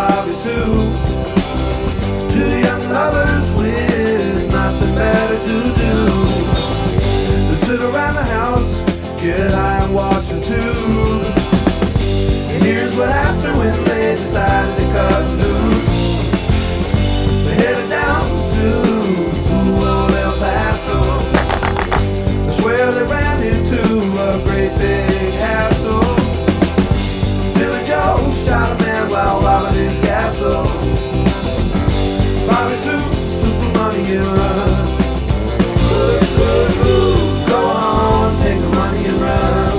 Bobby Sue. Two young lovers with nothing better to do than sit around the house, get high and watch the tube. And here's what happened when they decided to cut loose. They headed down to old El Paso. I swear they ran into a great big hassle. Billy Joe shot a man while robbing his castle. Bobby Sue took the money and run. Go on, take the money and run.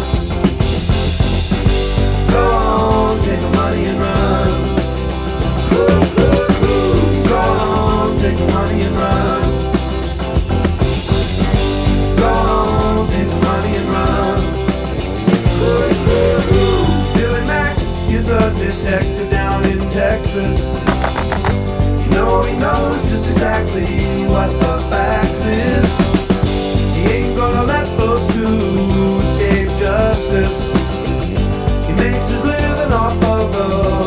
Go on, take the money and run. Go on, take the money and run. Go on, take the money and run. Billy Mack is a detective down in Texas. He knows just exactly what the facts is. He ain't gonna let those two escape justice. He makes his living off of the